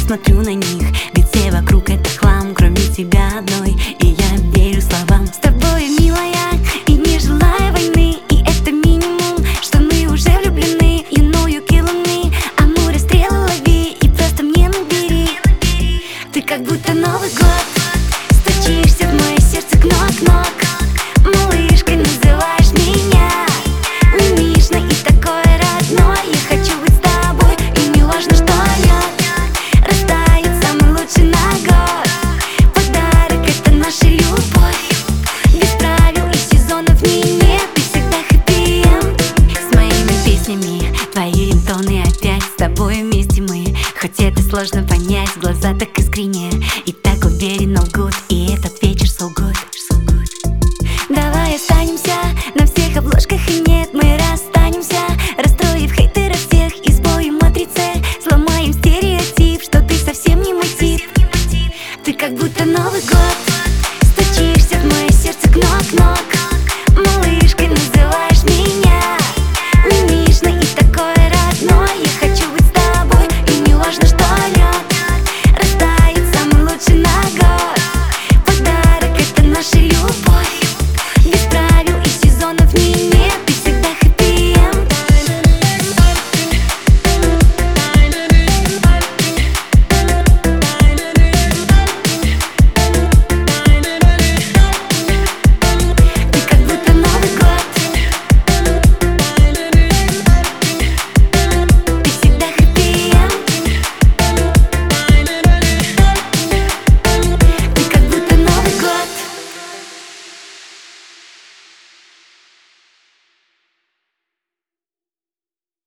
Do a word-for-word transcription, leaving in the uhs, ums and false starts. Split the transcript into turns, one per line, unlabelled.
смотрю на них, ведь все вокруг это хлам, кроме тебя одной. И я верю словам. С тобой, милая, и не желаю войны, и это минимум, что мы уже влюблены. You know you killing me, амуре стрелы лови и просто мне набери. Ты как будто Новый год, стучишься в мое сердце кнок-кнок. Малышкой называешь меня, мимишно и такое родное. Я хочу быть с тобой, и не важно, что лед растает самый лучший на год. Подарок — это наша любовь, без правил и сезонов не нет. Ты всегда хэппи-энд с моими песнями, твои рингтоны опять. С тобой вместе мы, хоть это сложно понять, глаза так искренне и так уверенно лгут.